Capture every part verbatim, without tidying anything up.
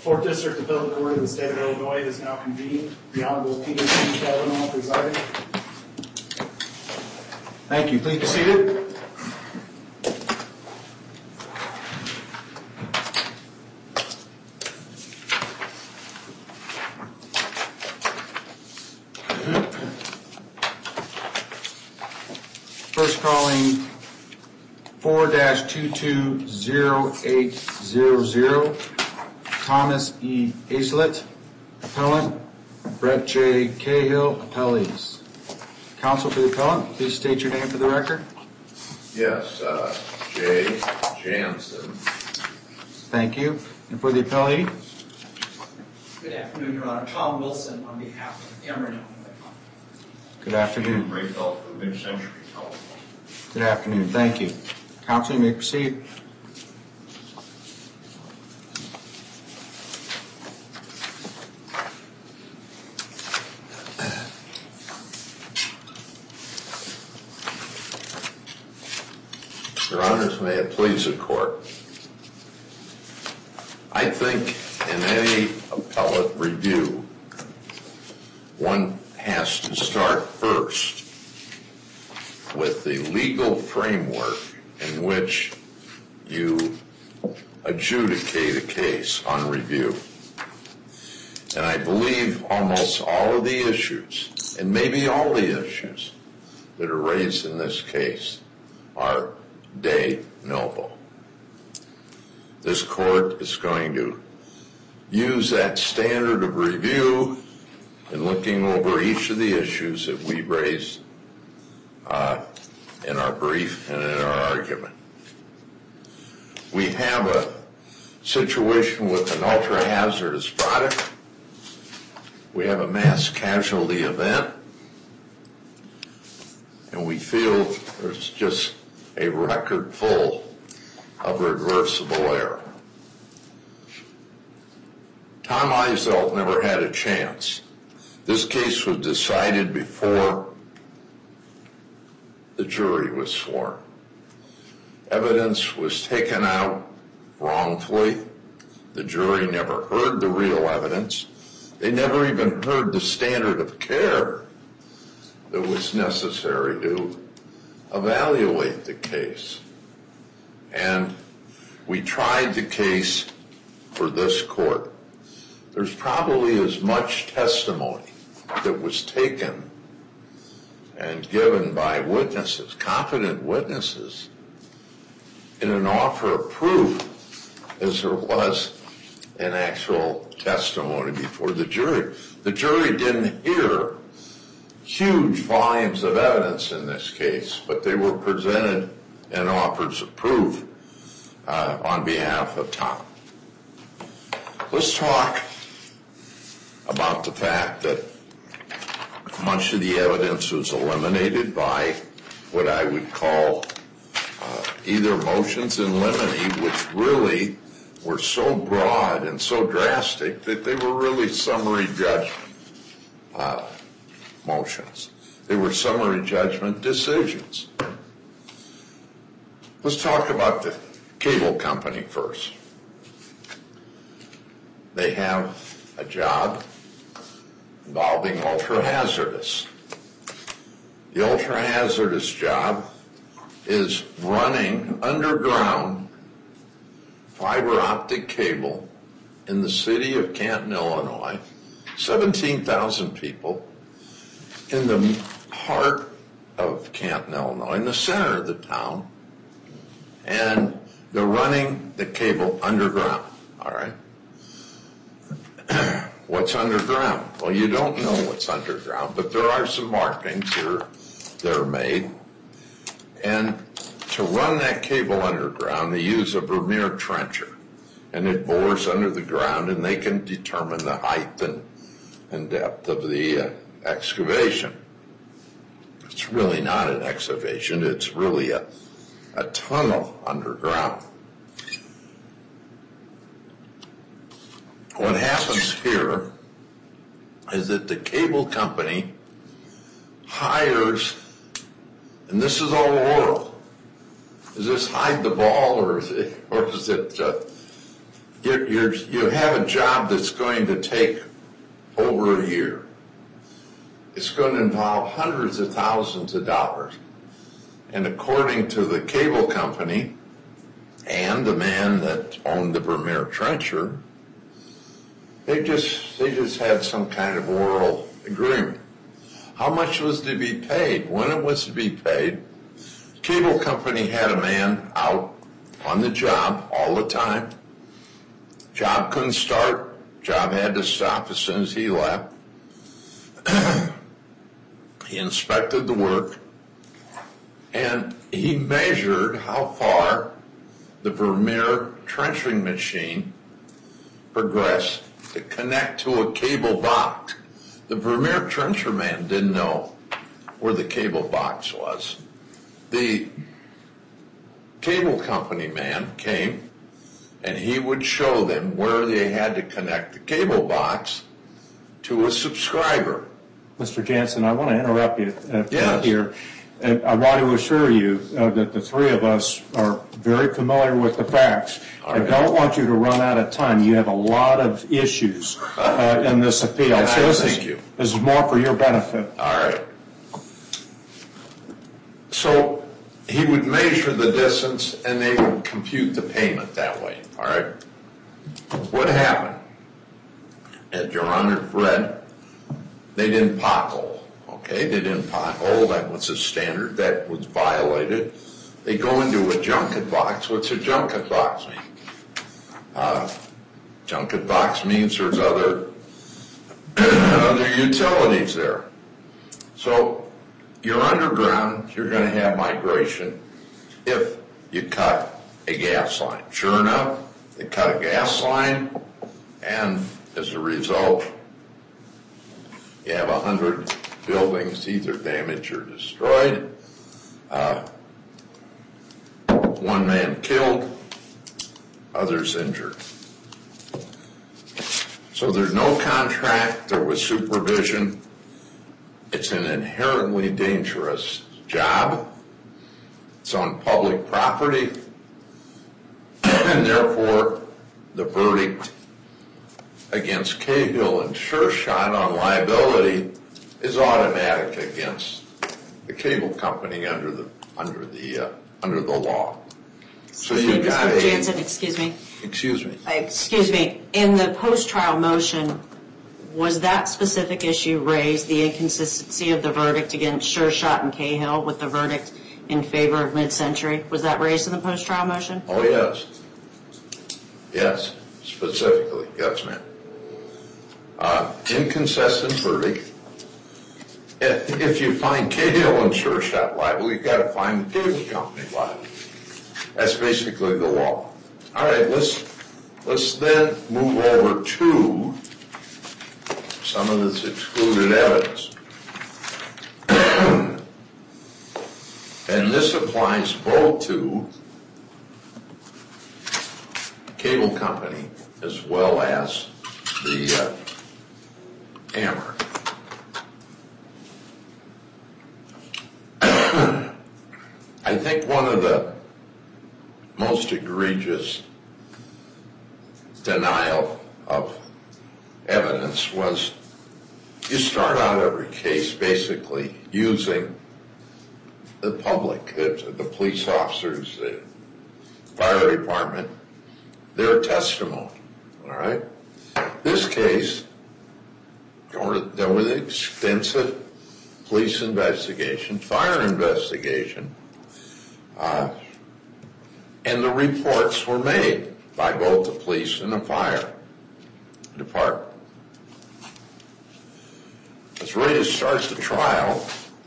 fourth District Appellate Court of the State of Illinois is now convened. The Honorable Peter C. Kavanaugh presiding. Thank you. Please be seated. First calling four dash two two zero eight zero zero, Thomas E. Aislet, appellant, Brett J. Cahill, appellees. Counsel for the appellant, please state your name for the record. Yes, uh, Jay Jansen. Thank you. And for the appellee? Good afternoon, Your Honor. Tom Wilson on behalf of Ameren Illinois. Good afternoon. Rayfeld for Mid-Century Telephone. Good afternoon. Thank you. Counsel, you may proceed. Your Honors, may it please the Court. I think in any appellate review, one has to start first with the legal framework in which you adjudicate a case on review. And I believe almost all of the issues, and maybe all the issues that are raised in this case, are de novo. This court is going to use that standard of review in looking over each of the issues that we raised uh, in our brief and in our argument. We have a situation with an ultra-hazardous product. We have a mass casualty event. And we feel there's just a record full of reversible error. Tom Aislet never had a chance. This case was decided before the jury was sworn. Evidence was taken out wrongfully. The jury never heard the real evidence. They never even heard the standard of care that was necessary to evaluate the case. And we tried the case for this court. There's probably as much testimony that was taken and given by witnesses, competent witnesses, in an offer of proof as there was an actual testimony before the jury. The jury didn't hear huge volumes of evidence in this case, but they were presented in offers of proof uh, on behalf of Tom. Let's talk about the fact that much of the evidence was eliminated by what I would call uh, either motions in limine, which really were so broad and so drastic that they were really summary judgment uh, motions. They were summary judgment decisions. Let's talk about the cable company first. They have a job involving ultra-hazardous. The ultra-hazardous job is running underground fiber optic cable in the city of Canton, Illinois, seventeen thousand people, in the heart of Canton, Illinois, in the center of the town, and they're running the cable underground, all right? What's underground? Well, you don't know what's underground, but there are some markings that are, that are made. And to run that cable underground, they use a Vermeer trencher, and it bores under the ground, and they can determine the height and, and depth of the uh, excavation. It's really not an excavation, it's really a, a tunnel underground. What happens here is that the cable company hires, and this is all oral. Is this hide the ball, or is it, or is it uh, you're, you're, you have a job that's going to take over a year. It's going to involve hundreds of thousands of dollars. And according to the cable company and the man that owned the Vermeer Trencher, they just they just had some kind of oral agreement. How much was to be paid? When it was to be paid? Cable company had a man out on the job all the time. Job couldn't start. Job had to stop as soon as he left. He inspected the work, and he measured how far the Vermeer trenching machine progressed to connect to a cable box. The Vermeer trencher man didn't know where the cable box was. The cable company man came, and he would show them where they had to connect the cable box to a subscriber. Mister Jansen, I want to interrupt you uh, Yes. here. And I want to assure you uh, that the three of us are very familiar with the facts. All I right. don't want you to run out of time. You have a lot of issues uh, in this appeal. And I So this thank is, you. this is more for your benefit. All right. So he would measure the distance, and they would compute the payment that way. All right. What happened? As Your Honor read, they didn't pothole. Okay, they didn't pothole. That was a standard that was violated. They go into a junket box. What's a junket box mean? Uh, junket box means there's other other utilities there. So you're underground. You're going to have migration if you cut a gas line. Sure enough, they cut a gas line, and as a result, you have a hundred buildings either damaged or destroyed. Uh, one man killed, others injured. So there's no contract, there was supervision. It's an inherently dangerous job. It's on public property, and therefore the verdict against Cahill and Sure Shot on liability is automatic against the cable company under the under the uh, under the law. So you got Mister a Jansen, excuse me. excuse me. Uh, Excuse me. In the post-trial motion, was that specific issue raised, the inconsistency of the verdict against Sure Shot and Cahill with the verdict in favor of Mid-Century? Was that raised in the post-trial motion? Oh yes, yes, specifically, yes, ma'am. Uh, inconsistent verdict. If, if you find Cahill and Sure Shot liable, you've got to find the cable company liable. That's basically the law. All right, let's let's then move over to some of this excluded evidence. And this applies both to cable company as well as the uh, Hammer. I think one of the most egregious denial of evidence was you start out every case basically using the public, the, the police officers, the fire department, their testimony, all right? This case, there was extensive police investigation, fire investigation, uh, and the reports were made by both the police and the fire department. I was ready to start the trial,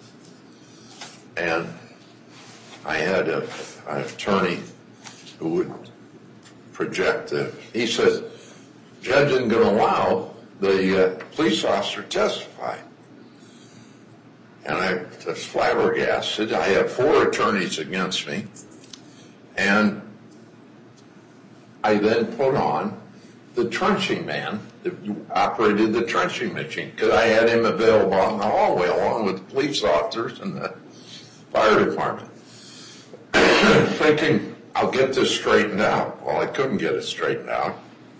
and I had a, an attorney who would project the, he says, judge isn't going to allow the uh, police officer to testify. And I was flabbergasted. I had four attorneys against me. And I then put on the trenching man that operated the trenching machine, because I had him available in the hallway along with the police officers and the fire department. Thinking, I'll get this straightened out. Well, I couldn't get it straightened out.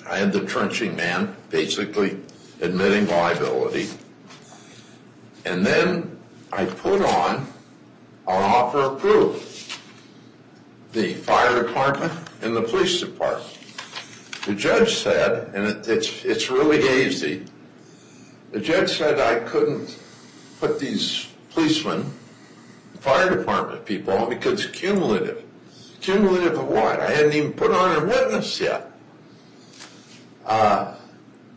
I had the trenching man basically admitting liability. And then I put on an offer of proof. The fire department and the police department. The judge said, and it, it's, it's really hazy, the judge said I couldn't put these policemen, fire department people on because it's cumulative. Cumulative of what? I hadn't even put on a witness yet. Uh,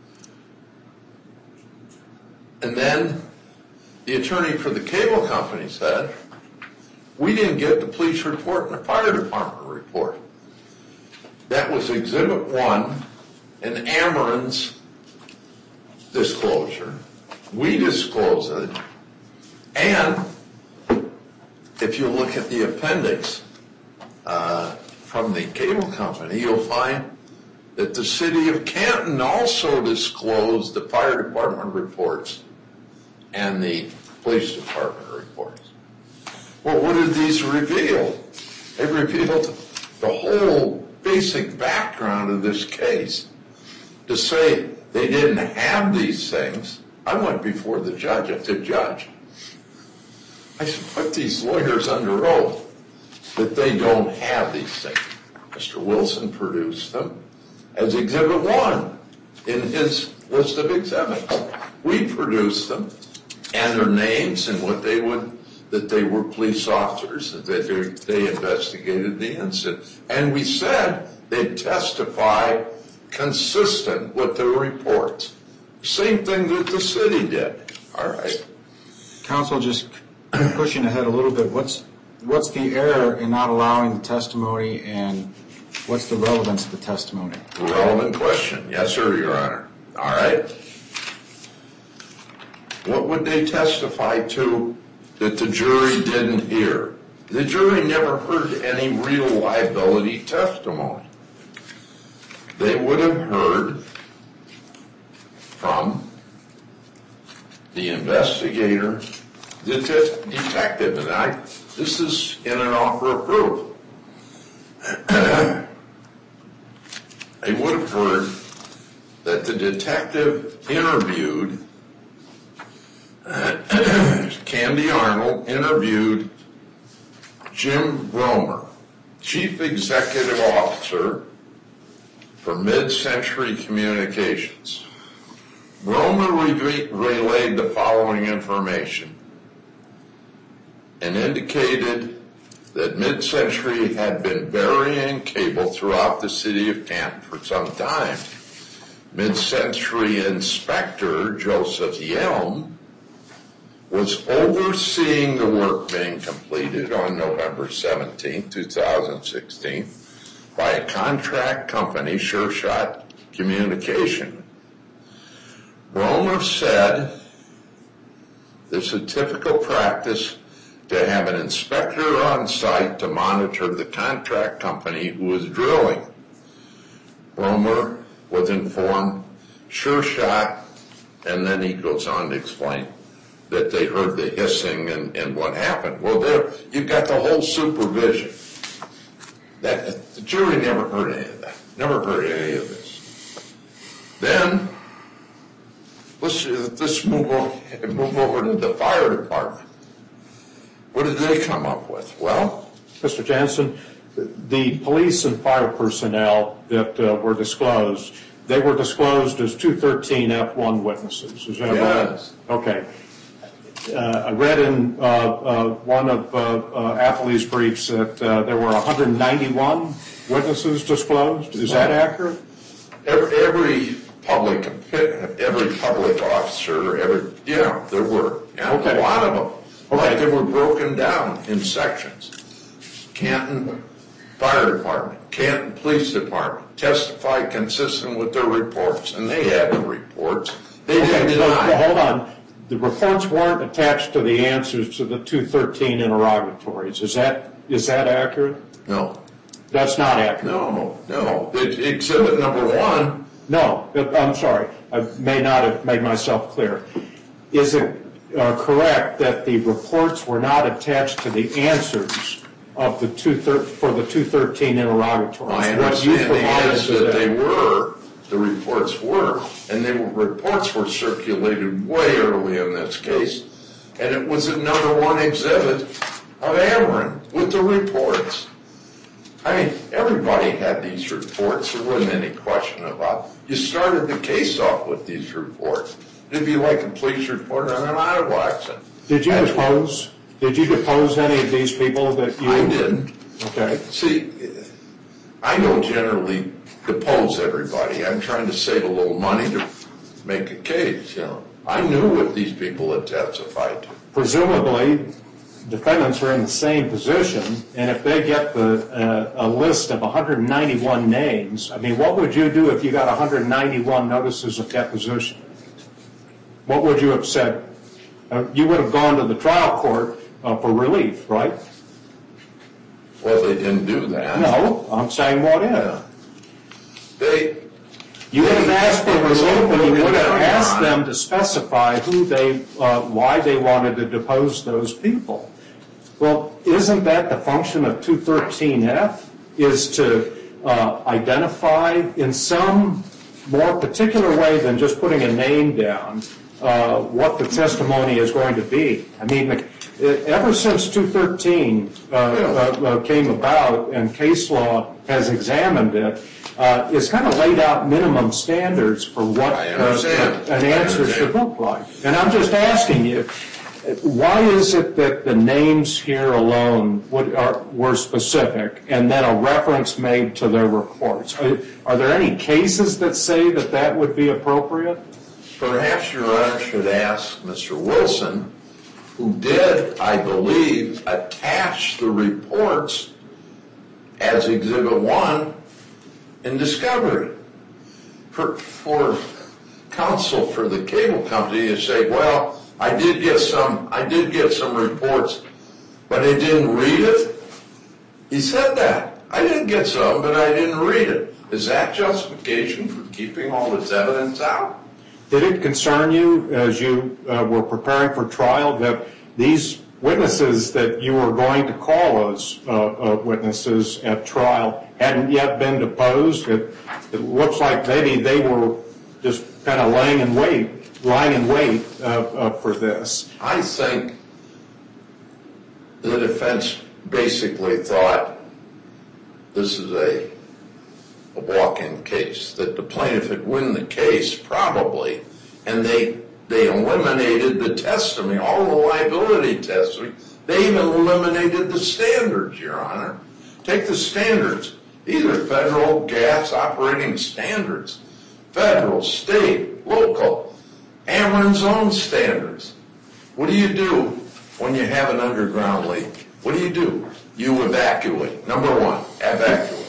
and then the attorney for the cable company said, we didn't get the police report and the fire department report. That was Exhibit one in Ameren's disclosure. We disclosed it. And if you look at the appendix uh, from the cable company, you'll find that the city of Canton also disclosed the fire department reports and the police department reports. Well, what did these reveal? They revealed the whole basic background of this case. To say they didn't have these things, I went before the judge. I said, Judge, I said, put these lawyers under oath that they don't have these things. Mister Wilson produced them as Exhibit one in his list of exhibits. We produced them and their names and what they would, that they were police officers, that they, they investigated the incident. And we said they'd testify consistent with their reports. Same thing that the city did. All right. Counsel, just pushing ahead a little bit, what's what's the error in not allowing the testimony, and what's the relevance of the testimony? Relevant question. Yes, sir, Your Honor. All right. What would they testify to that the jury didn't hear? The jury never heard any real liability testimony. They would have heard from the investigator, the det- detective, and I, this is in an offer of proof. They would have heard that the detective interviewed, Candy Arnold interviewed Jim Romer, Chief Executive Officer for Mid-Century Communications. Romer re- relayed the following information and indicated that Mid-Century had been burying cable throughout the city of Canton for some time. Mid-Century Inspector Joseph Yelm was overseeing the work being completed on November seventeenth, two thousand sixteen by a contract company, Sure Shot Communication. Romer said there's a typical practice to have an inspector on site to monitor the contract company who was drilling. Romer was informed, Sure Shot, and then he goes on to explain that they heard the hissing and, and what happened. Well, there you've got the whole supervision. That the jury never heard any of that. Never heard any of this. Then let's let's move on, move over to the fire department. What did they come up with? Well, Mister Jansen, the police and fire personnel that uh, were disclosed, they were disclosed as two thirteen F one witnesses. Is that yes. right? Okay. Uh, I read in uh, uh, one of uh, uh, Appley's briefs that uh, there were one hundred ninety-one witnesses disclosed. Is that accurate? Every, every public, every public officer, every yeah, there were yeah, okay. a lot of them. Okay. Like they were broken down in sections. Canton Fire Department, Canton Police Department testified consistent with their reports, and they had the reports. They okay, didn't so, deny. well, hold on. The reports weren't attached to the answers to the two thirteen interrogatories. Is that is that accurate? No. That's not accurate. No, no. It, exhibit number one. No, I'm sorry. I may not have made myself clear. Is it uh, correct that the reports were not attached to the answers of the two thir- for the two thirteen interrogatories? My What you understanding provided is to that them. they were, the reports were, and they were, reports were circulated way early in this case, and it was a number one exhibit of Ameren with the reports. I mean, everybody had these reports. There wasn't any question about it. You started the case off with these reports. It'd be like a police report on an auto accident. Did you That's depose? Did you depose any of these people that you? I didn't. Okay. See, I don't generally depose everybody. I'm trying to save a little money to make a case, you know. I knew what these people had testified to. Presumably, defendants are in the same position, and if they get the uh, a list of one hundred ninety-one names, I mean, what would you do if you got one hundred ninety-one notices of deposition? What would you have said? Uh, you would have gone to the trial court uh, for relief, right? Well, they didn't do that. No, I'm saying what if. Yeah. They, You would have asked for relief, and you would have asked on. them to specify who they, uh, why they wanted to depose those people. Well, isn't that the function of two thirteen F, is to uh, identify in some more particular way than just putting a name down uh, what the testimony is going to be? I mean, ever since two thirteen uh, uh, came about and case law has examined it, uh, it's kind of laid out minimum standards for what uh, an answer should look like. And I'm just asking you, why is it that the names here alone would, are, were specific and then a reference made to their reports? Are, are there any cases that say that that would be appropriate? Perhaps Your Honor should ask Mister Wilson, who did, I believe, attach the reports as Exhibit one in discovery. For, for counsel for the cable company to say, well, I did get some, I did get some reports, but I didn't read it. He said that. I didn't get some, but I didn't read it. Is that justification for keeping all this evidence out? Did it concern you as you uh, were preparing for trial that these witnesses that you were going to call as uh, uh, witnesses at trial hadn't yet been deposed? It, it looks like maybe they were just kind of laying in wait, lying in wait uh, uh, for this. I think the defense basically thought this is a, a walk-in case, that the plaintiff had won the case probably, and they they eliminated the testimony, all the liability testimony. They even eliminated the standards, Your Honor. Take the standards. These are federal gas operating standards. Federal, state, local, Ameren's own standards. What do you do when you have an underground leak? What do you do? You evacuate. Number one, evacuate.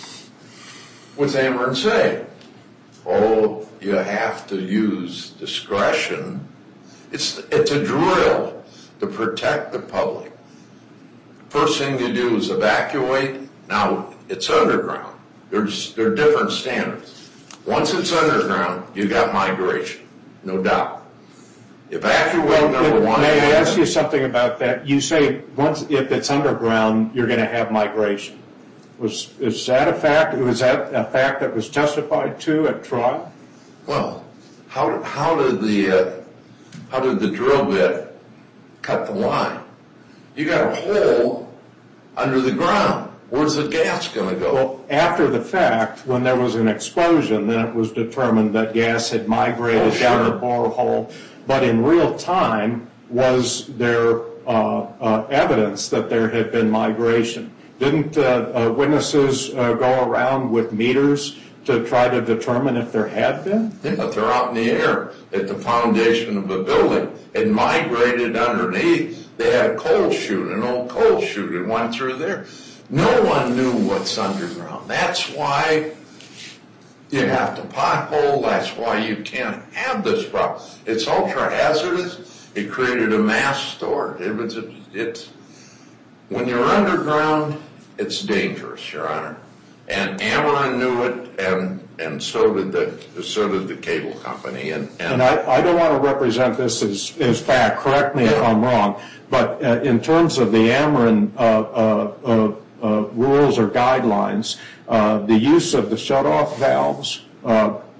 What's Ameren say? Oh, you have to use discretion. It's, it's a drill to protect the public. First thing you do is evacuate. Now, it's underground. There's, there are different standards. Once it's underground, you got migration, no doubt. Evacuate, Well, number if, one. May I ask you something about that? You say once if it's underground, you're going to have migration. Was is that a fact? Was that a fact that was testified to at trial? Well, how how did the uh, how did the drill bit cut the line? You got a hole under the ground. Where's the gas going to go? Well, after the fact, when there was an explosion, then it was determined that gas had migrated Oh, sure. down the borehole. But in real time, was there uh, uh, evidence that there had been migration? Didn't uh, uh, witnesses uh, go around with meters to try to determine if there had been? Yeah, they're out in the air at the foundation of a building. It migrated underneath. They had a coal chute, an old coal chute. It went through there. No one knew what's underground. That's why you have to pothole. That's why you can't have this problem. It's ultra hazardous. It created a mass storage. It was. It's when you're underground, it's dangerous, Your Honor. And Ameren knew it, and and so did the so did the cable company. And and, And I, I don't want to represent this as, as fact. Correct me if I'm wrong. But uh, in terms of the Ameren uh, uh, uh, uh, rules or guidelines, uh, the use of the shut-off valves uh,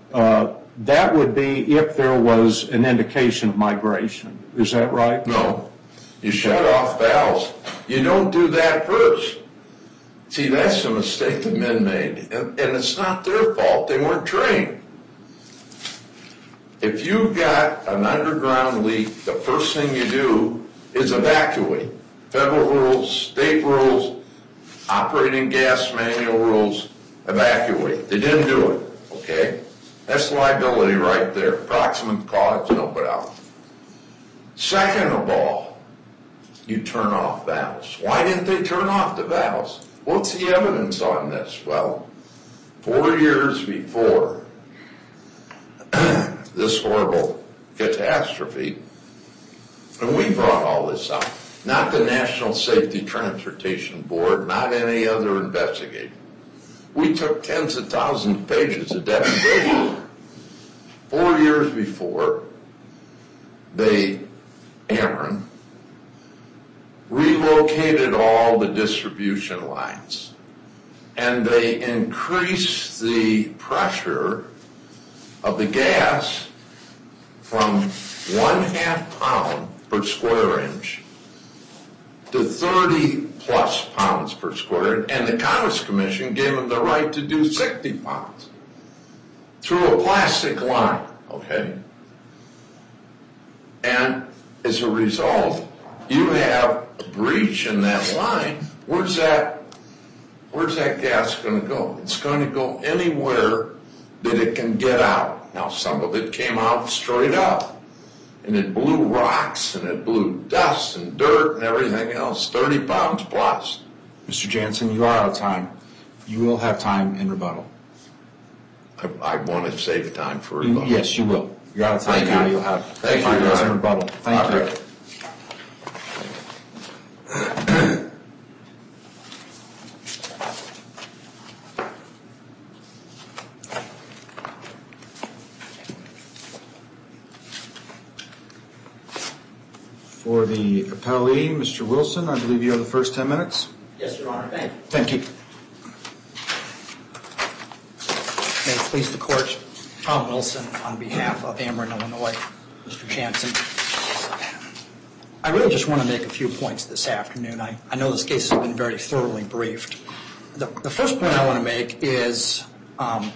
uh, that would be if there was an indication of migration. Is that right? No. You shut off valves. You don't do that first. See, that's the mistake the men made. And, and it's not their fault. They weren't trained. If you've got an underground leak, the first thing you do is evacuate. Federal rules, state rules, operating gas manual rules, evacuate. They didn't do it, okay? That's liability right there. Proximate cause, no doubt. Second of all, you turn off valves. Why didn't they turn off the valves? What's the evidence on this? Well, four years before this horrible catastrophe, and we brought all this up, not the National Safety Transportation Board, not any other investigator. We took tens of thousands of pages of depositions. Four years before, they, Ameren, relocated all the distribution lines, and they increased the pressure of the gas from one half pound per square inch to thirty plus pounds per square inch, and the Commerce Commission gave them the right to do sixty pounds through a plastic line, okay? And as a result, you have a breach in that line. Where's that, where's that gas going to go? It's going to go anywhere that it can get out. Now, some of it came out straight up, and it blew rocks, and it blew dust and dirt and everything else, thirty pounds plus. Mister Jansen, you are out of time. You will have time in rebuttal. I, I want to save time for You, rebuttal. yes, you will. You're out of time Thank now. you. You'll have Thank five you, minutes in Your Honor. rebuttal. Thank All you. right. For the appellee, Mister Wilson, I believe you have the first ten minutes. Yes, Your Honor, thank you. Thank you. May it please the Court, Tom Wilson on behalf of Ameren, Illinois, Mister Jansen. I really just want to make a few points this afternoon. I, I know this case has been very thoroughly briefed. The, the first point I want to make is um,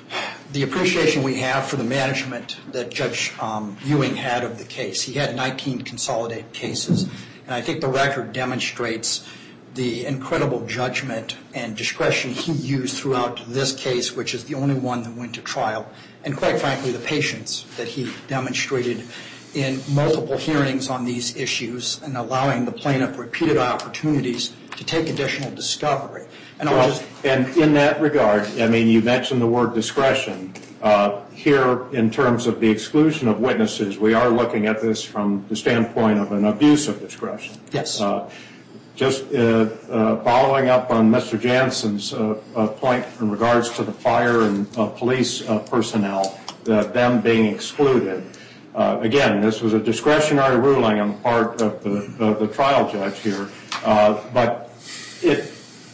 the appreciation we have for the management that Judge um, Ewing had of the case. He had nineteen consolidated cases, and I think the record demonstrates the incredible judgment and discretion he used throughout this case, which is the only one that went to trial, and quite frankly, the patience that he demonstrated in multiple hearings on these issues and allowing the plaintiff repeated opportunities to take additional discovery. And I'll Well, just and in that regard, I mean, you mentioned the word discretion. Uh, here, in terms of the exclusion of witnesses, we are looking at this from the standpoint of an abuse of discretion. Yes. Uh, just uh, uh, following up on Mister Jansen's uh, uh, point in regards to the fire and uh, police uh, personnel, uh, them being excluded. Uh, again, this was a discretionary ruling on the part of the, uh, the trial judge here, uh, but it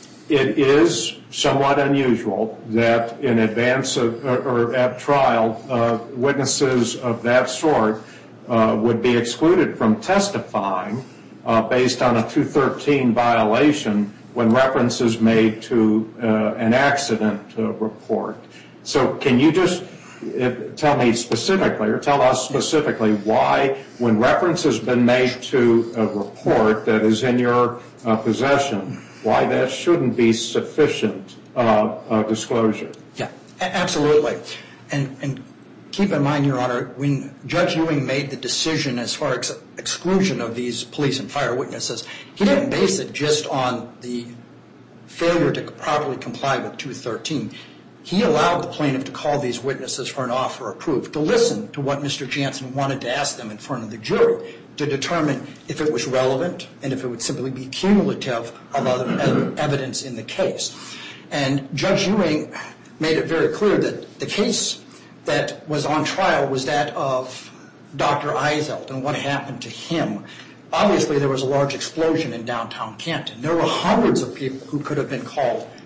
it is somewhat unusual that in advance of, or, or at trial, uh, witnesses of that sort uh, would be excluded from testifying uh, based on a two thirteen violation when reference is made to uh, an accident uh, report. So can you just uh, tell me specifically, or tell us specifically, why, when reference has been made to a report that is in your uh, possession, why that shouldn't be sufficient uh, uh, disclosure? Yeah, a- absolutely. And, and keep in mind, Your Honor, when Judge Ewing made the decision as far as exclusion of these police and fire witnesses, he didn't base it just on the failure to properly comply with two thirteen. He allowed the plaintiff to call these witnesses for an offer of proof, to listen to what Mister Jansen wanted to ask them in front of the jury, to determine if it was relevant and if it would simply be cumulative of other ev- evidence in the case. And Judge Ewing made it very clear that the case that was on trial was that of Doctor Eizelt and what happened to him. Obviously, there was a large explosion in downtown Canton. There were hundreds of people who could have been called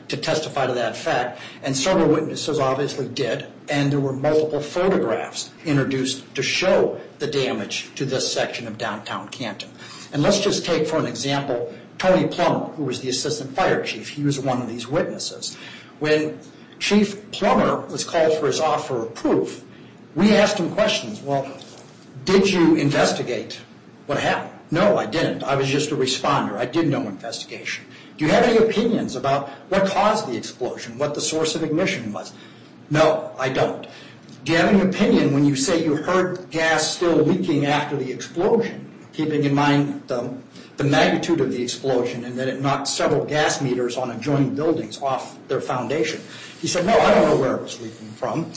to testify to that fact, and several witnesses obviously did, and there were multiple photographs introduced to show the damage to this section of downtown Canton. And let's just take, for an example, Tony Plummer, who was the assistant fire chief. He was one of these witnesses. When Chief Plummer was called for his offer of proof, we asked him questions. Well, did you investigate what happened? No, I didn't. I was just a responder. I did no investigation. Do you have any opinions about what caused the explosion, what the source of ignition was? No, I don't. Do you have any opinion when you say you heard gas still leaking after the explosion, keeping in mind the, the magnitude of the explosion and that it knocked several gas meters on adjoining buildings off their foundation? He said, no, I don't know where it was leaking from.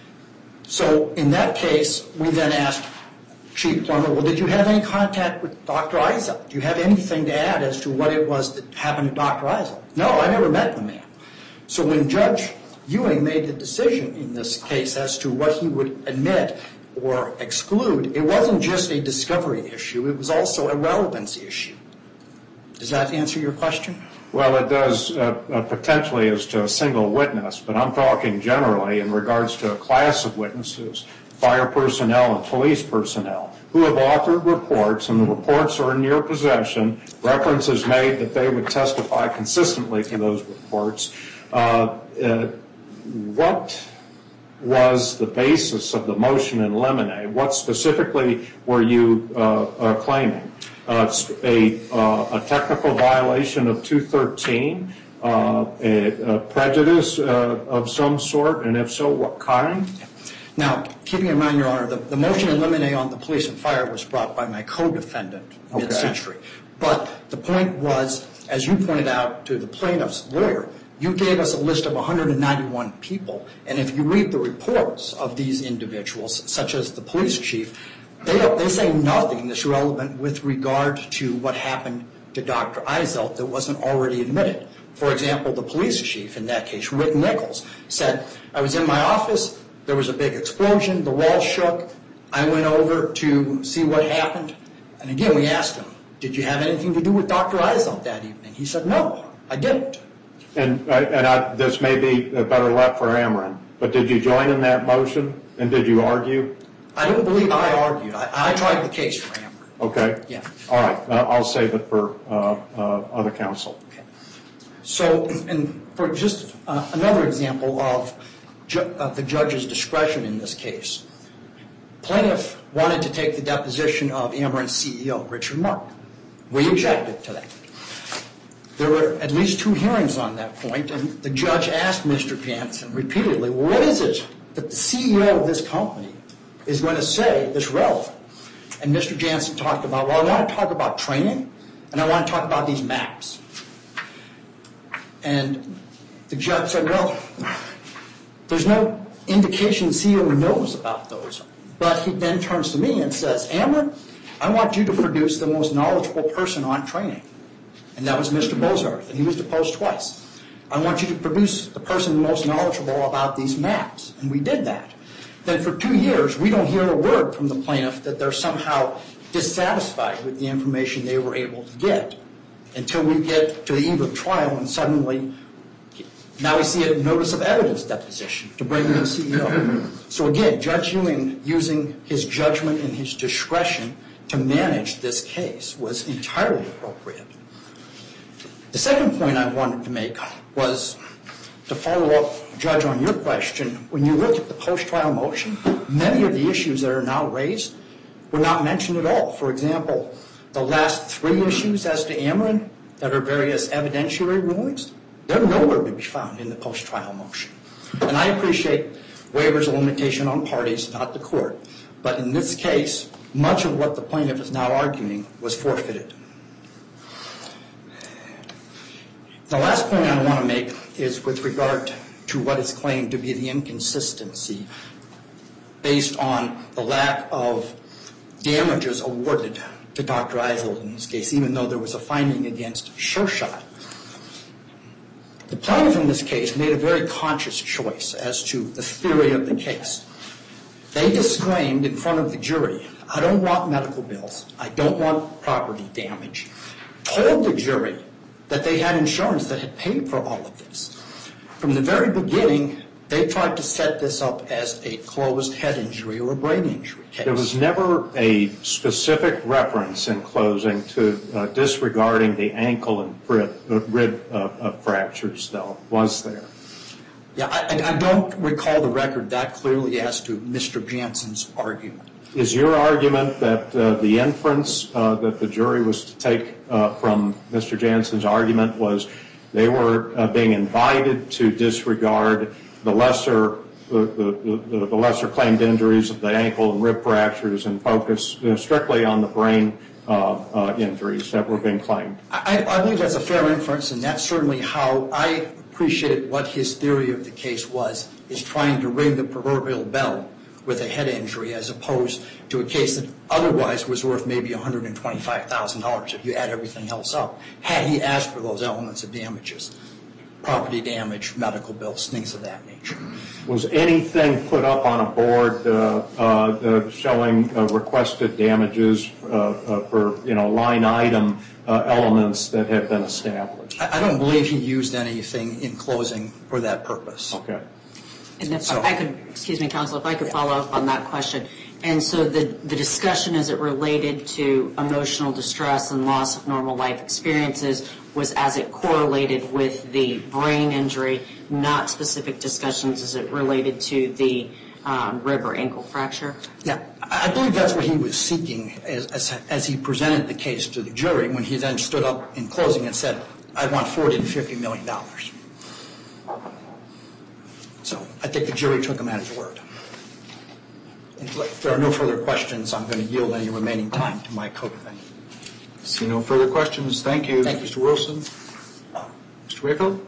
So in that case, we then asked Chief Plummer, well, did you have any contact with Doctor Eisel? Do you have anything to add as to what it was that happened to Doctor Eisel? No, I never met the man. So when Judge Ewing made the decision in this case as to what he would admit or exclude, it wasn't just a discovery issue, it was also a relevancy issue. Does that answer your question? Well, it does uh, uh, potentially as to a single witness, but I'm talking generally in regards to a class of witnesses, fire personnel and police personnel, who have authored reports, and the reports are in your possession, references made that they would testify consistently to those reports. Uh, uh, what was the basis of the motion in limine? What specifically were you uh, uh, claiming? Uh, a, uh, a technical violation of two thirteen, uh, a, a prejudice uh, of some sort, and if so, what kind? Now, keeping in mind, Your Honor, the, the motion in limine on the police and fire was brought by my co-defendant, Okay. Mid-Century. But the point was, as you pointed out to the plaintiff's lawyer, you gave us a list of one hundred ninety-one people, and if you read the reports of these individuals, such as the police chief, they, they say nothing that's relevant with regard to what happened to Doctor Eisel that wasn't already admitted. For example, the police chief, in that case, Rick Nichols, said, I was in my office, there was a big explosion, the wall shook, I went over to see what happened, and again, we asked him, did you have anything to do with Doctor Eisel that evening? He said, no, I didn't. And, uh, and I, this may be better left for Ameren, but did you join in that motion, and did you argue? I don't believe I argued. I, I tried the case for Ameren. Okay. Yeah. All right. Uh, I'll save it for uh, uh, other counsel. Okay. So, and for just uh, another example of, ju- of the judge's discretion in this case, plaintiff wanted to take the deposition of Ameren's C E O, Richard Mark. We objected to that. There were at least two hearings on that point, and the judge asked Mister Jansen repeatedly, well, what is it that the C E O of this company is going to say that's relevant? And Mister Jansen talked about, well, I want to talk about training, and I want to talk about these maps. And the judge said, well, there's no indication the C E O knows about those. But he then turns to me and says, Ameren, I want you to produce the most knowledgeable person on training. And that was Mister Bozarth, and he was deposed twice. I want you to produce the person most knowledgeable about these maps. And we did that. Then for two years, we don't hear a word from the plaintiff that they're somehow dissatisfied with the information they were able to get until we get to the eve of trial, and suddenly now we see a notice of evidence deposition to bring in the C E O. So again, Judge Ewing, using his judgment and his discretion to manage this case, was entirely appropriate. The second point I wanted to make was to follow up, Judge, on your question. When you look at the post-trial motion, many of the issues that are now raised were not mentioned at all. For example, the last three issues as to Ameren that are various evidentiary rulings, they're nowhere to be found in the post-trial motion. And I appreciate waivers of limitation on parties, not the court. But in this case, much of what the plaintiff is now arguing was forfeited. The last point I want to make is with regard to what is claimed to be the inconsistency based on the lack of damages awarded to Doctor Eisel in this case, even though there was a finding against Sure Shot. The plaintiff in this case made a very conscious choice as to the theory of the case. They disclaimed in front of the jury, I don't want medical bills, I don't want property damage, told the jury that they had insurance that had paid for all of this. from the very beginning, they tried to set this up as a closed head injury or a brain injury case. There was never a specific reference in closing to uh, disregarding the ankle and rib, uh, rib uh, uh, fractures, though, was there? Yeah, I, I don't recall the record that clearly as to Mister Jansen's argument. Is your argument that uh, the inference uh, that the jury was to take uh, from Mister Jansen's argument was they were uh, being invited to disregard the lesser the, the, the lesser claimed injuries of the ankle and rib fractures and focus you know, strictly on the brain uh, uh, injuries that were being claimed? I, I believe that's a fair inference, and that's certainly how I appreciated what his theory of the case was, is trying to ring the proverbial bell with a head injury as opposed to a case that otherwise was worth maybe one hundred twenty-five thousand dollars if you add everything else up, had he asked for those elements of damages, property damage, medical bills, things of that nature. Was anything put up on a board uh, uh, showing uh, requested damages uh, uh, for, you know, line item uh, elements that have been established? I, I don't believe he used anything in closing for that purpose. Okay. And if So- I could, excuse me, counsel, if I could follow up on that question. And so the, the discussion as it related to emotional distress and loss of normal life experiences was as it correlated with the brain injury, not specific discussions as it related to the um, rib or ankle fracture? Yeah, I I believe that's what he was seeking as, as, as he presented the case to the jury when he then stood up in closing and said, I want forty to fifty million dollars. So I think the jury took him at his word. And if there are no further questions, I'm going to yield any remaining time to my co-defendant. See no further questions. Thank you, Thank you. Mister Wilson. Mister Wakefield?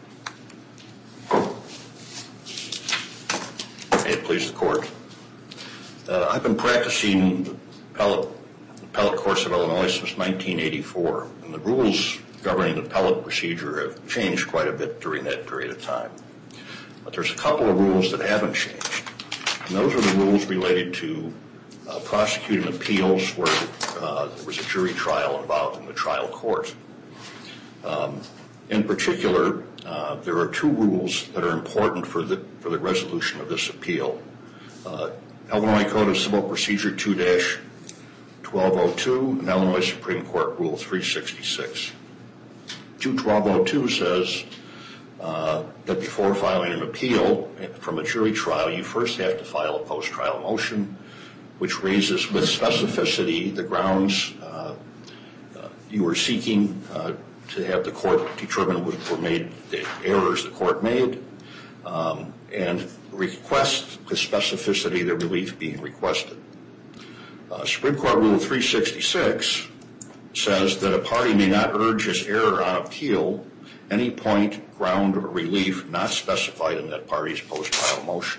May it please the court. Uh, I've been practicing appellate, appellate courts of Illinois since nineteen eighty-four, and the rules governing appellate procedure have changed quite a bit during that period of time. But there's a couple of rules that haven't changed, and those are the rules related to uh, prosecuting appeals where uh, there was a jury trial involved in the trial court. Um, in particular, uh, there are two rules that are important for the for the resolution of this appeal. Uh, Illinois Code of Civil Procedure two dash twelve oh two and Illinois Supreme Court Rule three sixty-six. two twelve oh two says uh, that before filing an appeal from a jury trial, you first have to file a post-trial motion which raises with specificity the grounds uh, uh, you are seeking uh, to have the court determine what were made, the errors the court made, um, and request with specificity the relief being requested. Uh, Supreme Court Rule three sixty-six says that a party may not urge its error on appeal any point, ground, or relief not specified in that party's post-trial motion.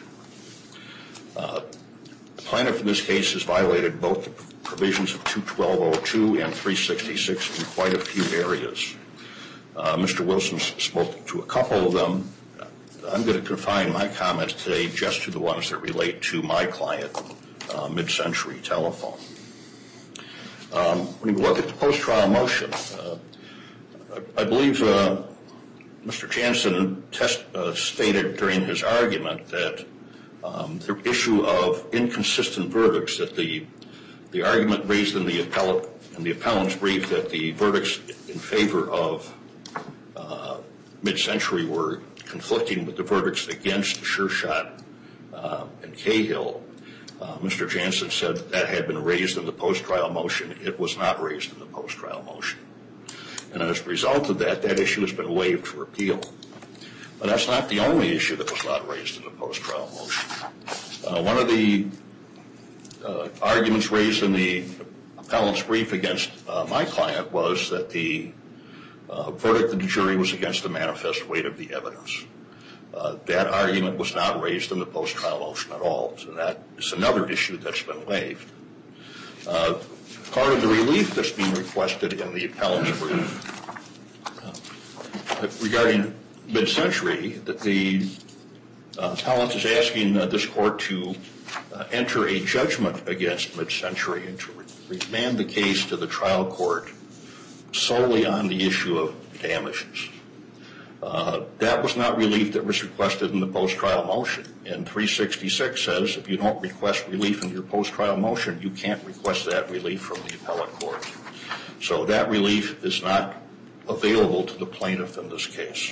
Uh, the plaintiff in this case has violated both the provisions of two twelve oh two and three sixty-six in quite a few areas. Uh, Mister Wilson spoke to a couple of them. I'm going to confine my comments today just to the ones that relate to my client, uh, Mid-Century Telephone. Um, when you look at the post-trial motion, uh, I, I believe uh, Mister Jansen test, uh, stated during his argument that um, the issue of inconsistent verdicts, that the the argument raised in the appellate in the appellant's brief that the verdicts in favor of uh, Mid-Century were conflicting with the verdicts against Sure Shot uh, and Cahill. Uh, Mister Jansen said that had been raised in the post-trial motion. It was not raised in the post-trial motion. And as a result of that, that issue has been waived for appeal. But that's not the only issue that was not raised in the post-trial motion. Uh, one of the uh, arguments raised in the appellant's brief against uh, my client was that the uh, verdict of the jury was against the manifest weight of the evidence. Uh, that argument was not raised in the post-trial motion at all. So that is another issue that's been waived. Uh, part of the relief that's being requested in the appellant's brief uh, regarding Mid-Century, that the uh, appellant is asking uh, this court to uh, enter a judgment against Mid-Century and to re- remand the case to the trial court solely on the issue of damages. Uh, that was not relief that was requested in the post-trial motion. And three sixty-six says if you don't request relief in your post-trial motion, you can't request that relief from the appellate court. So that relief is not available to the plaintiff in this case.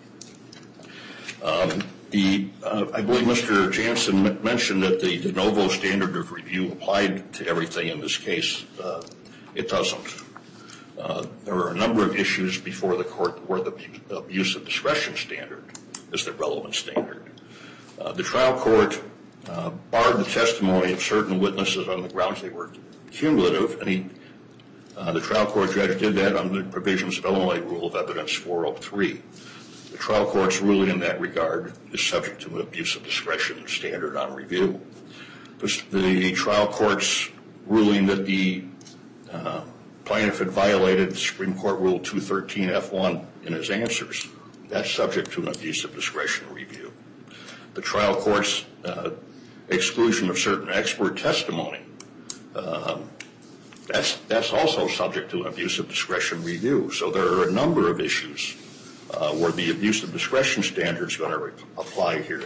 Um, the, uh, I believe Mister Jansen m- mentioned that the de novo standard of review applied to everything in this case. Uh, it doesn't. Uh, there are a number of issues before the court where the abuse of discretion standard is the relevant standard. Uh, the trial court uh, barred the testimony of certain witnesses on the grounds they were cumulative, and he, uh, the trial court judge did that under the provisions of Illinois Rule of Evidence four oh three. The trial court's ruling in that regard is subject to an abuse of discretion standard on review. The, the trial court's ruling that the uh, plaintiff had violated Supreme Court Rule two thirteen F one in his answers, that's subject to an abuse of discretion review. The trial court's uh, exclusion of certain expert testimony, um, that's, that's also subject to an abuse of discretion review. So there are a number of issues uh, where the abuse of discretion standard is going to re- apply here.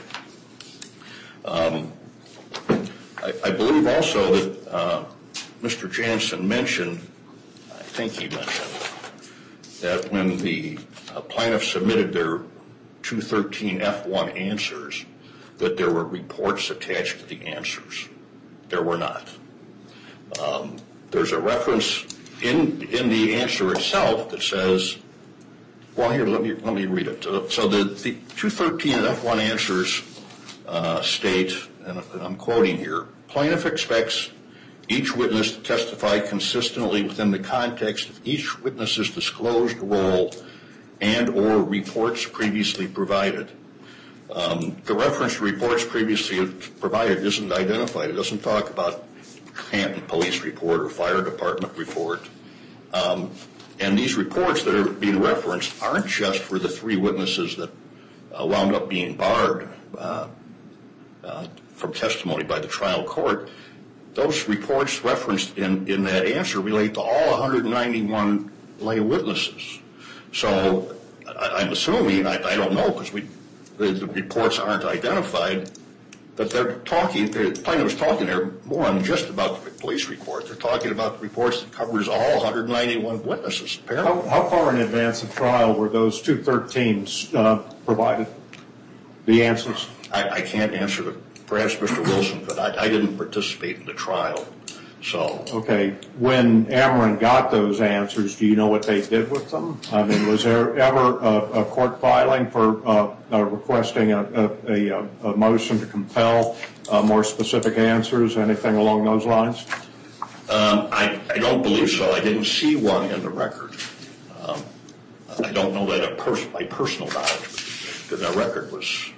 Um, I, I believe also that uh, Mister Jansen mentioned, I think he mentioned, that when the uh, plaintiff submitted their two thirteen F one answers, that there were reports attached to the answers. There were not. Um, there's a reference in in the answer itself that says, well, here, let me let me read it. Uh, so the, the two thirteen F one answers uh, state, and I'm quoting here, plaintiff expects each witness to testify consistently within the context of each witness's disclosed role and or reports previously provided. Um, the reference to reports previously provided isn't identified. It doesn't talk about Canton Police Report or Fire Department report. Um, and these reports that are being referenced aren't just for the three witnesses that uh, wound up being barred uh, uh, from testimony by the trial court. Those reports referenced in, in that answer relate to all one hundred ninety-one lay witnesses. So I, I'm assuming, I, I don't know because we the, the reports aren't identified, that they're talking, the plaintiff was talking there more than just about the police report. They're talking about the reports that covers all one hundred ninety-one witnesses, apparently. How, how far in advance of trial were those two thirteens uh, provided, the answers? I, I can't answer the, perhaps Mister Wilson, but I, I didn't participate in the trial. So. Okay. When Ameren got those answers, do you know what they did with them? I mean, was there ever a, a court filing for uh, uh, requesting a, a, a, a motion to compel uh, more specific answers, anything along those lines? Um, I, I don't believe so. I didn't see one in the record. Um, I don't know that a pers- by personal knowledge, because the record was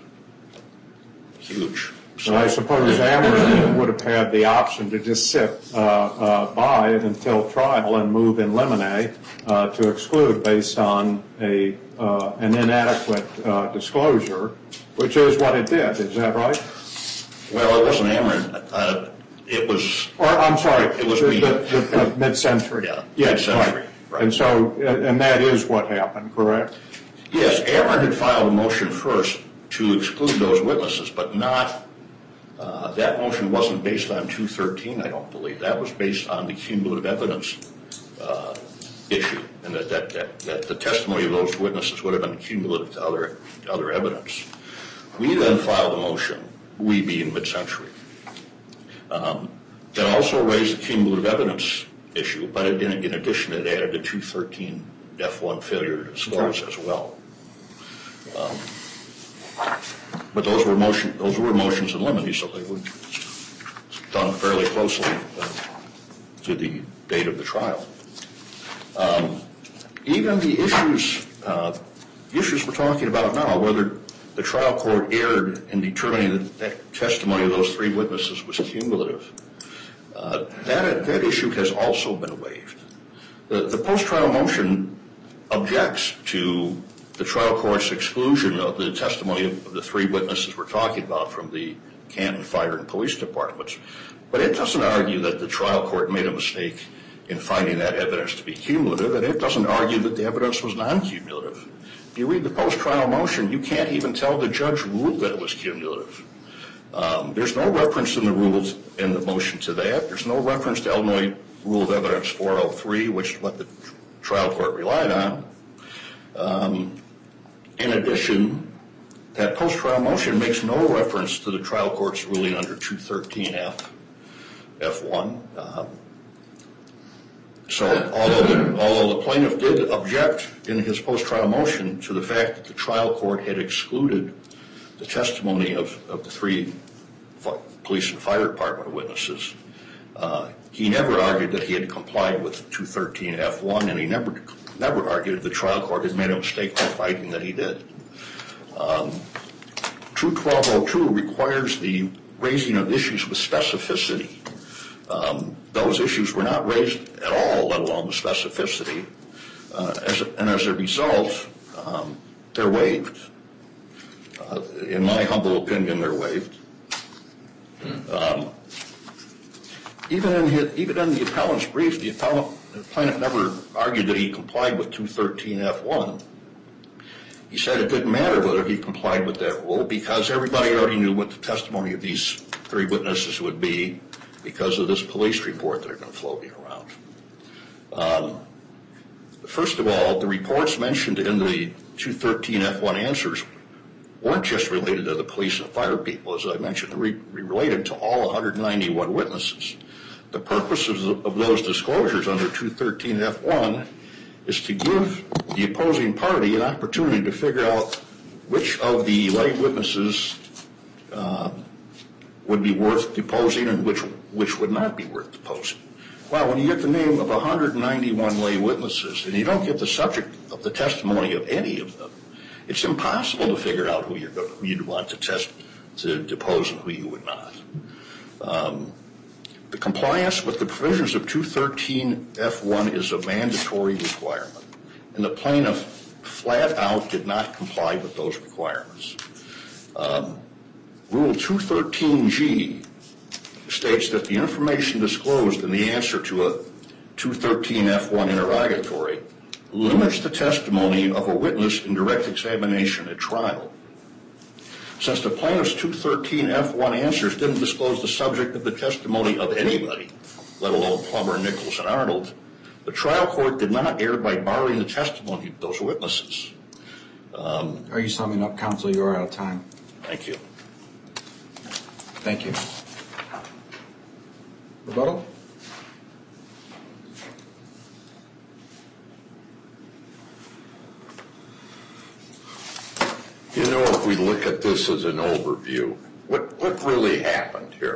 huge. So I suppose Ameren would have had the option to just sit uh, uh, by it until trial and move in limine uh, to exclude based on a uh, an inadequate uh, disclosure, which is what it did. Is that right? Well, it wasn't Ameren. Uh, it was. Or I'm sorry, it was the, me. the, the, the mid-century. Yeah, yes, mid-century. Right. Right. And so, and that is what happened, correct? Yes, Ameren had filed a motion first to exclude those witnesses, but not. Uh, that motion wasn't based on two thirteen, I don't believe. That was based on the cumulative evidence uh, issue, and that, that, that, that the testimony of those witnesses would have been cumulative to other, to other evidence. We then filed a motion, we being mid-century, um, that also raised the cumulative evidence issue, but in, in addition it added the two thirteen F one failure to disclose as well. Um, But those were motion, those were motions in limine, so they were done fairly closely uh, to the date of the trial. Um, even the issues, uh, the issues we're talking about now, whether the trial court erred in determining that, that testimony of those three witnesses was cumulative, uh, that that issue has also been waived. The, the post-trial motion objects to the trial court's exclusion of the testimony of the three witnesses we're talking about from the Canton Fire and Police Departments. But it doesn't argue that the trial court made a mistake in finding that evidence to be cumulative, and it doesn't argue that the evidence was non-cumulative. if you read the post-trial motion, you can't even tell the judge ruled that it was cumulative. Um, there's no reference in the rules in the motion to that. There's no reference to Illinois Rule of Evidence four oh three, which is what the trial court relied on. Um, in addition, that post-trial motion makes no reference to the trial court's ruling under two thirteen F, F one. Um, so although the, although the plaintiff did object in his post-trial motion to the fact that the trial court had excluded the testimony of, of the three police and fire department witnesses, uh, he never argued that he had complied with two thirteen F one, and he never never argued the trial court had made a mistake by finding that he did. Um, two twelve oh two requires the raising of issues with specificity. Um, those issues were not raised at all, let alone with specificity, uh, as a, and as a result, um, they're waived. Uh, in my humble opinion, they're waived. Um, even in his, even in the appellant's brief, the, appellant, the plaintiff never argued that he complied with two thirteen F one. He said it didn't matter whether he complied with that rule because everybody already knew what the testimony of these three witnesses would be because of this police report that had been floating around. Um, first of all, the reports mentioned in the two thirteen F one answers weren't just related to the police and fire people, as I mentioned, they related to all one hundred ninety-one witnesses. The purposes of those disclosures under two thirteen F one is to give the opposing party an opportunity to figure out which of the lay witnesses uh, would be worth deposing and which which would not be worth deposing. Well, when you get the name of one hundred ninety-one lay witnesses and you don't get the subject of the testimony of any of them, it's impossible to figure out who, you're, who you'd want to test to depose and who you would not. Um, the compliance with the provisions of two thirteen F one is a mandatory requirement, and the plaintiff flat out did not comply with those requirements. Um, Rule two thirteen G states that the information disclosed in the answer to a two thirteen F one interrogatory limits the testimony of a witness in direct examination at trial. Since the plaintiff's two thirteen F one answers didn't disclose the subject of the testimony of anybody, let alone Plummer, Nichols, and Arnold, the trial court did not err by barring the testimony of those witnesses. Um, Are you summing up, counsel? You are out of time. Thank you. Thank you. Rebuttal? You know, if we look at this as an overview, what, what really happened here?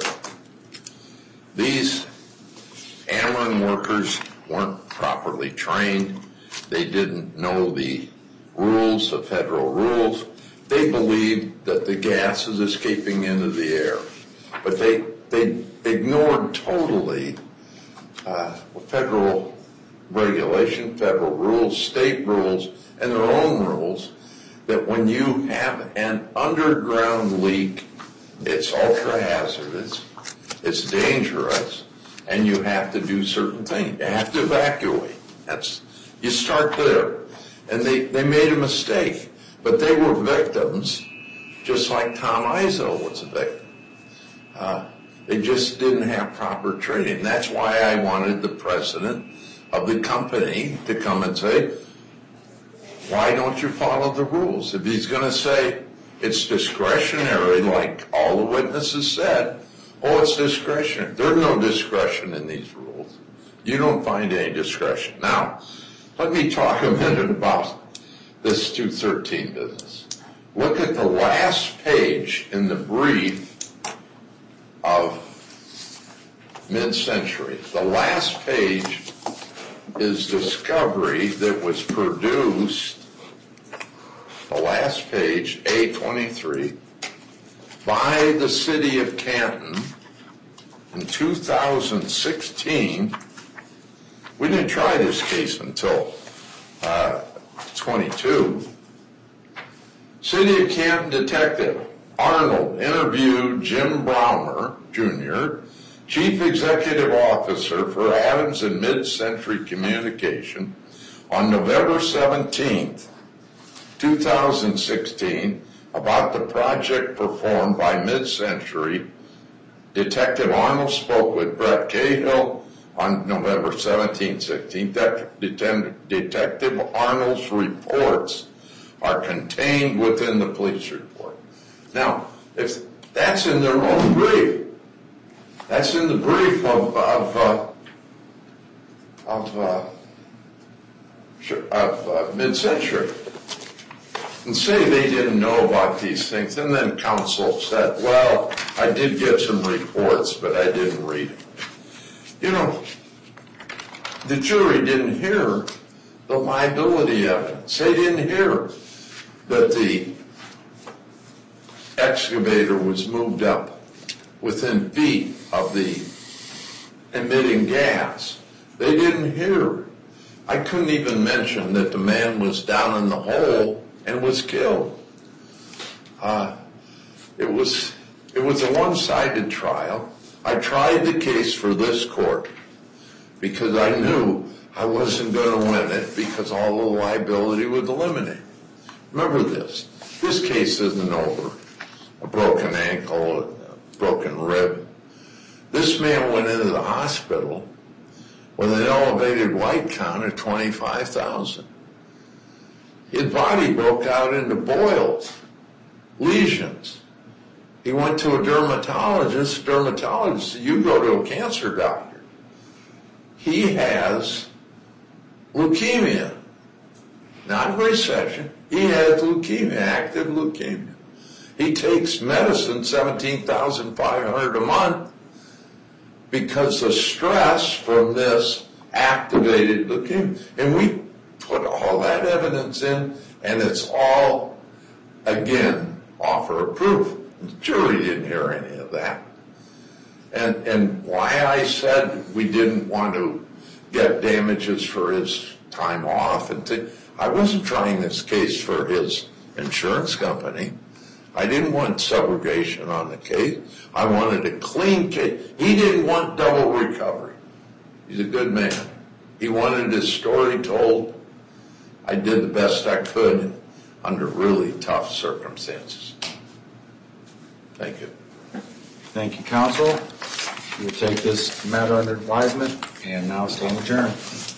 These Ameren workers weren't properly trained. They didn't know the rules, the federal rules. They believed that the gas is escaping into the air. But they, they ignored totally uh, federal regulation, federal rules, state rules, and their own rules, that when you have an underground leak, it's ultra hazardous, it's dangerous, and you have to do certain things. You have to evacuate. That's, you start there. And they, they made a mistake, but they were victims, just like Tom Izzo was a victim. Uh, they just didn't have proper training. That's why I wanted the president of the company to come and say, why don't you follow the rules? If he's going to say it's discretionary, like all the witnesses said, oh, it's discretionary. There's no discretion in these rules. You don't find any discretion. Now, let me talk a minute about this two thirteen business. Look at the last page in the brief of Mid-Century. The last page is discovery that was produced, the last page, A twenty-three, by the city of Canton in two thousand sixteen. We didn't try this case until uh, twenty-two. City of Canton Detective Arnold interviewed Jim Browmer, Junior, Chief Executive Officer for Adams and Mid-Century Communication, on November seventeenth, two thousand sixteen, about the project performed by Mid-Century, Detective Arnold spoke with Brett Cahill on November seventeenth, sixteen. Detective Arnold's reports are contained within the police report. Now, if that's in their own brief, that's in the brief of of uh, of, uh, of uh, Mid-Century, and say they didn't know about these things, and then counsel said, well, I did get some reports, but I didn't read them. You know, the jury didn't hear the liability evidence. They didn't hear that the excavator was moved up within feet of the emitting gas. They didn't hear. I couldn't even mention that the man was down in the hole and was killed. Uh, it was it was a one-sided trial. I tried the case for this court because I knew I wasn't going to win it because all the liability was eliminated. Remember this. This case isn't over. A broken ankle, a broken rib. This man went into the hospital with an elevated white count of twenty-five thousand. His body broke out into boils, lesions. He went to a dermatologist. Dermatologist said, you go to a cancer doctor. He has leukemia, not recession. He has leukemia, active leukemia. He takes medicine, seventeen thousand five hundred dollars a month, because the stress from this activated leukemia. And we put all that evidence in, and it's all, again, offer of proof. The jury didn't hear any of that. And, and why I said we didn't want to get damages for his time off, and th- I wasn't trying this case for his insurance company. I didn't want subrogation on the case. I wanted a clean case. He didn't want double recovery. He's a good man. He wanted his story told. I did the best I could under really tough circumstances. Thank you. Thank you, counsel. We'll take this matter under advisement and now stand adjourned.